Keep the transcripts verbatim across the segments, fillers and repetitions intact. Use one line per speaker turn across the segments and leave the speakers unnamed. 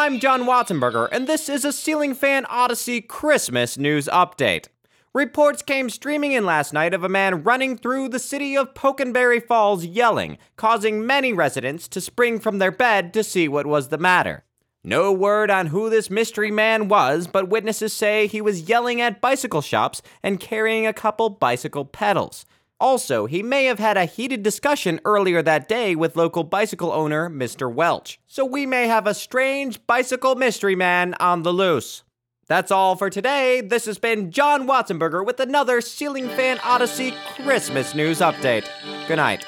I'm John Watzenberger, and this is a Ceiling Fan Odyssey Christmas news update. Reports came streaming in last night of a man running through the city of Pokenberry Falls yelling, causing many residents to spring from their bed to see what was the matter. No word on who this mystery man was, but witnesses say he was yelling at bicycle shops and carrying a couple bicycle pedals. Also, he may have had a heated discussion earlier that day with local bicycle owner Mister Welch. So we may have a strange bicycle mystery man on the loose. That's all for today. This has been John Watzenberger with another Ceiling Fan Odyssey Christmas news update. Good night.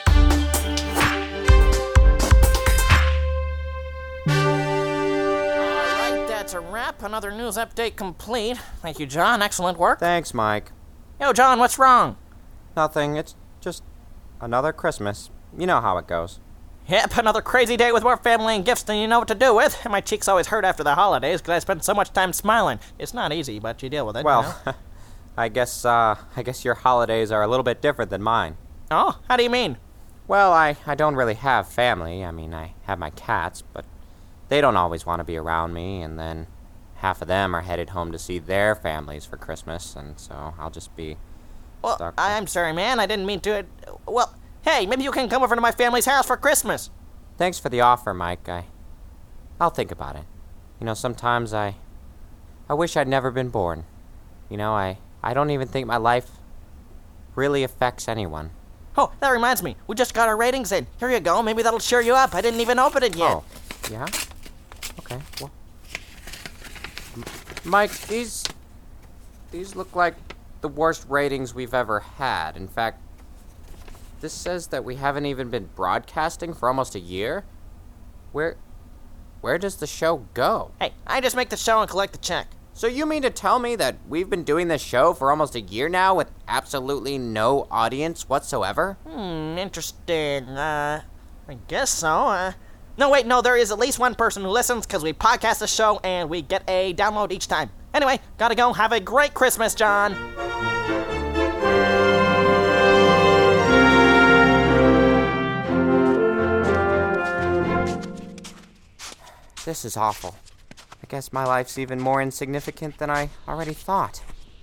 Alright, that's a wrap. Another news update complete. Thank you, John. Excellent work.
Thanks, Mike.
Yo, John, what's wrong?
Nothing. It's just another Christmas. You know how it goes.
Yep, another crazy day with more family and gifts than you know what to do with. And my cheeks always hurt after the holidays because I spend so much time smiling. It's not easy, but you deal with it.
Well,
you know?
I guess, uh, I guess your holidays are a little bit different than mine.
Oh, how do you mean?
Well, I, I don't really have family. I mean, I have my cats, but they don't always want to be around me, and then half of them are headed home to see their families for Christmas, and so I'll just be...
Well,
stuck.
I'm sorry, man. I didn't mean to... Well, hey, maybe you can come over to my family's house for Christmas.
Thanks for the offer, Mike. I, I'll think about it. You know, sometimes I, I wish I'd never been born. You know, I, I don't even think my life really affects anyone.
Oh, that reminds me. We just got our ratings in. Here you go. Maybe that'll cheer you up. I didn't even open it yet.
Oh, yeah? Okay, well... M- Mike, these... These look like the worst ratings we've ever had. In fact, this says that we haven't even been broadcasting for almost a year? Where... Where does the show go?
Hey, I just make the show and collect the check.
So you mean to tell me that we've been doing this show for almost a year now with absolutely no audience whatsoever?
Hmm, interesting. Uh, I guess so. Uh, no, wait, no, there is at least one person who listens because we podcast the show and we get a download each time. Anyway, gotta go. Have a great Christmas, John.
This is awful. I guess my life's even more insignificant than I already thought.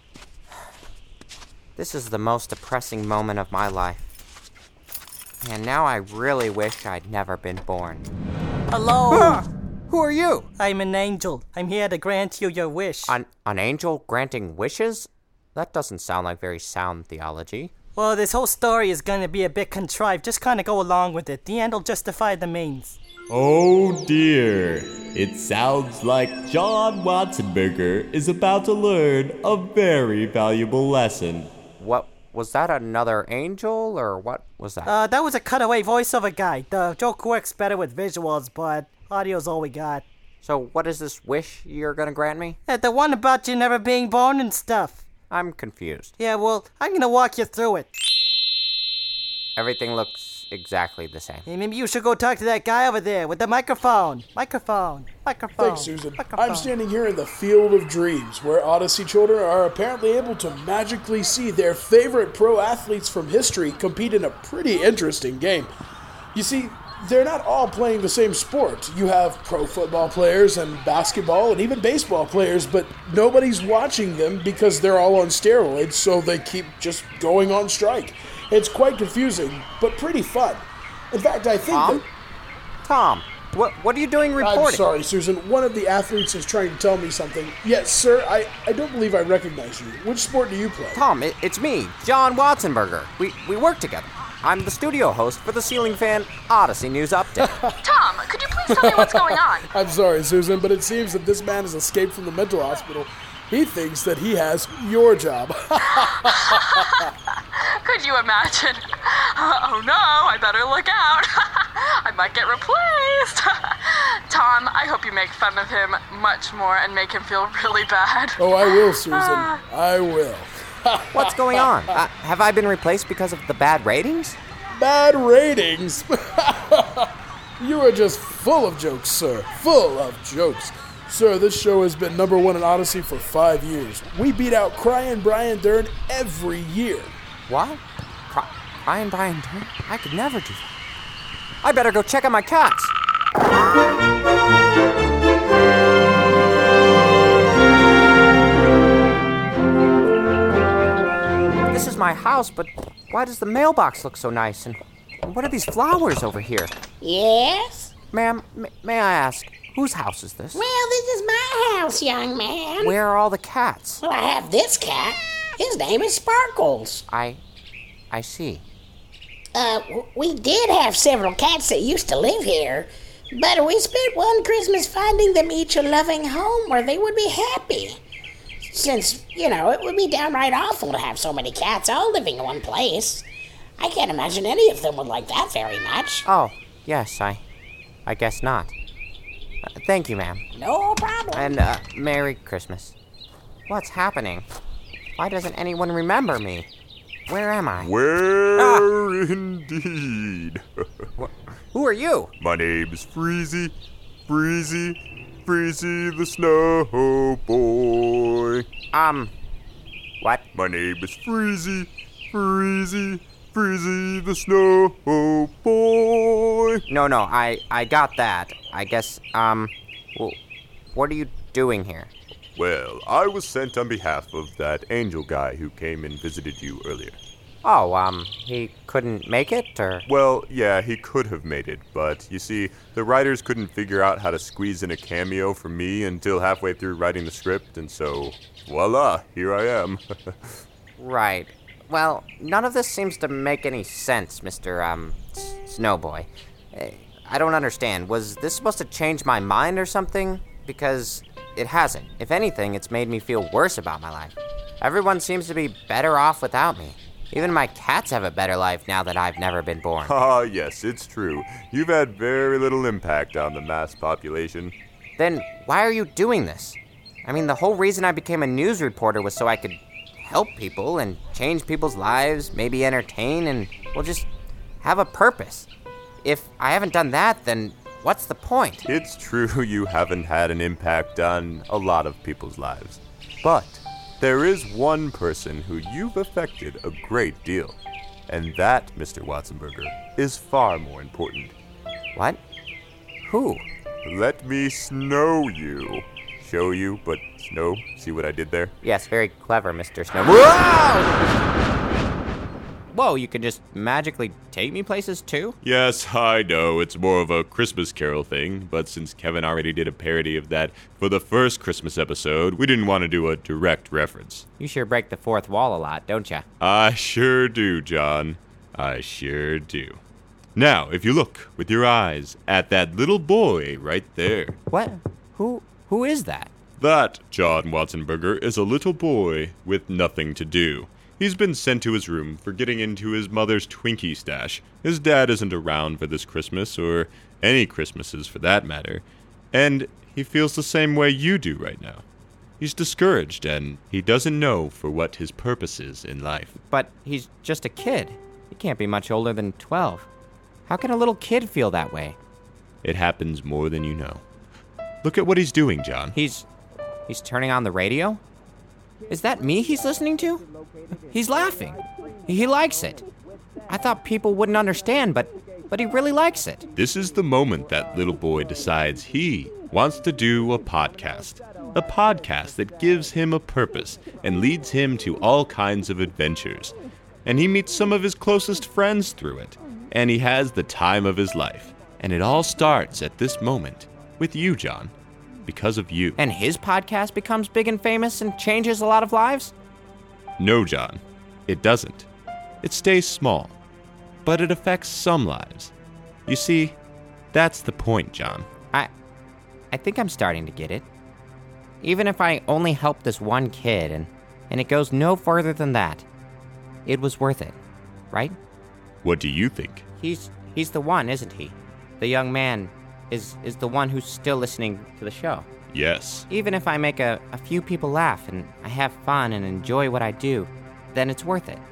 This is the most depressing moment of my life. And now I really wish I'd never been born.
Hello.
Ah! Who are you?
I'm an angel. I'm here to grant you your wish.
An, an angel granting wishes? That doesn't sound like very sound theology.
Well, this whole story is gonna be a bit contrived. Just kinda go along with it. The end will justify the means.
Oh dear, it sounds like John Watzenberger is about to learn a very valuable lesson.
What, was that another angel, or what was that?
Uh, that was a cutaway voiceover guy. The joke works better with visuals, but audio's all we got.
So what is this wish you're gonna grant me?
Uh, the one about you never being born and stuff.
I'm confused.
Yeah, well, I'm gonna walk you through it.
Everything looks exactly the same.
Hey, maybe you should go talk to that guy over there with the microphone. Microphone. Microphone.
Thanks, Susan.
Microphone.
I'm standing here in the Field of Dreams, where Odyssey children are apparently able to magically see their favorite pro athletes from history compete in a pretty interesting game. You see, they're not all playing the same sport. You have pro football players and basketball and even baseball players, but nobody's watching them because they're all on steroids, so they keep just going on strike. It's quite confusing, but pretty fun. In fact, I think
Tom?
that...
Tom, what what are you doing reporting?
I'm sorry, Susan. One of the athletes is trying to tell me something. Yes, sir, I, I don't believe I recognize you. Which sport do you play?
Tom, it, it's me, John Watzenberger. We, we work together. I'm the studio host for the Ceiling Fan Odyssey News Update.
Tom, could you please tell me what's going on?
I'm sorry, Susan, but it seems that this man has escaped from the mental hospital. He thinks that he has your job.
Could you imagine? Oh no, I better look out. I might get replaced. Tom, I hope you make fun of him much more and make him feel really bad.
Oh, I will, Susan. I will.
What's going on? Uh, have I been replaced because of the bad ratings?
Bad ratings? You are just full of jokes, sir. Full of jokes. Sir, this show has been number one in Odyssey for five years. We beat out Crying Brian Dern every year.
What? Cry- Crying Brian Dern? I could never do that. I better go check on my cats. this is my house, but why does the mailbox look so nice? And what are these flowers over here?
Yes?
Ma'am, m- may I ask, whose house is this?
Well, this is my house, young man.
Where are all the cats?
Well, I have this cat. His name is Sparkles.
I... I see.
Uh, w- we did have several cats that used to live here, but we spent one Christmas finding them each a loving home where they would be happy. Since, you know, it would be downright awful to have so many cats all living in one place. I can't imagine any of them would like that very much.
Oh, yes, I... I guess not. Uh, thank you, ma'am.
No problem.
And, uh, Merry Christmas. What's happening? Why doesn't anyone remember me? Where am I?
Where
Ah.
indeed?
Who are you?
My name's Freezy, Freezy, Freezy the Snow Boy.
Um, what?
My name is Freezy, Freezy, Freezy the Snow Boy.
No, no, I, I got that. I guess, um, well, what are you doing here?
Well, I was sent on behalf of that angel guy who came and visited you earlier.
Oh, um, he couldn't make it, or?
Well, yeah, he could have made it, but you see, the writers couldn't figure out how to squeeze in a cameo for me until halfway through writing the script, and so, voila, here I am.
Right. Well, none of this seems to make any sense, Mister um, S- Snowboy. Eh, I don't understand. Was this supposed to change my mind or something? Because it hasn't. If anything, it's made me feel worse about my life. Everyone seems to be better off without me. Even my cats have a better life now that I've never been born.
Ah, yes, it's true. You've had very little impact on the mass population.
Then why are you doing this? I mean, the whole reason I became a news reporter was so I could help people and change people's lives, maybe entertain, and, well, just have a purpose. If I haven't done that, then what's the point?
It's true you haven't had an impact on a lot of people's lives. But there is one person who you've affected a great deal. And that, Mister Watsonberger, is far more important.
What? Who?
Let me snow you. Show you, but snow. See what I did there?
Yes, very clever, Mister Snow. Whoa! Whoa, you can just magically take me places too?
Yes, I know, it's more of a Christmas Carol thing, but since Kevin already did a parody of that for the first Christmas episode, we didn't want to do a direct reference.
You sure break the fourth wall a lot, don't ya?
I sure do, John. I sure do. Now, if you look with your eyes at that little boy right there.
What? Who? Who is that?
That, John Watsonberger, is a little boy with nothing to do. He's been sent to his room for getting into his mother's Twinkie stash. His dad isn't around for this Christmas, or any Christmases for that matter, and he feels the same way you do right now. He's discouraged, and he doesn't know for what his purpose is in life.
But he's just a kid. He can't be much older than twelve. How can a little kid feel that way?
It happens more than you know. Look at what he's doing, John.
He's... he's turning on the radio? Is that me he's listening to? He's laughing. He likes it. I thought people wouldn't understand, but but he really likes it.
This is the moment that little boy decides he wants to do a podcast. A podcast that gives him a purpose and leads him to all kinds of adventures. And he meets some of his closest friends through it. And he has the time of his life. And it all starts at this moment with you, John. Because of you.
And his podcast becomes big and famous and changes a lot of lives?
No, John. It doesn't. It stays small. But it affects some lives. You see, that's the point, John.
I I think I'm starting to get it. Even if I only help this one kid and, and it goes no further than that, it was worth it, right?
What do you think?
He's he's the one, isn't he? The young man is is the one who's still listening to the show.
Yes.
Even if I make a, a few people laugh and I have fun and enjoy what I do, then it's worth it.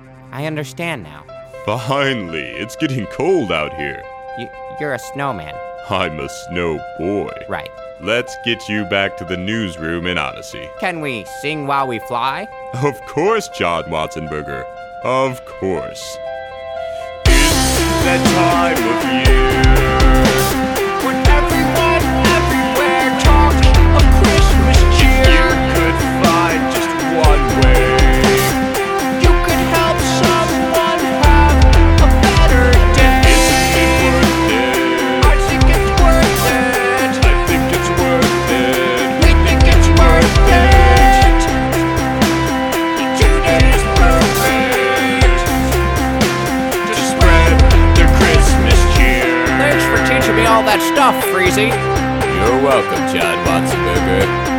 I understand now.
Finally, it's getting cold out here.
You, you're a snowman.
I'm a snow boy.
Right.
Let's get you back to the newsroom in Odyssey.
Can we sing while we fly?
Of course, John Watsonberger. Of course. It's that time of year when everyone everywhere talks of Christmas cheer. You could find just one way.
You could that stuff, Freezy.
You're welcome, Chad Watsonberger.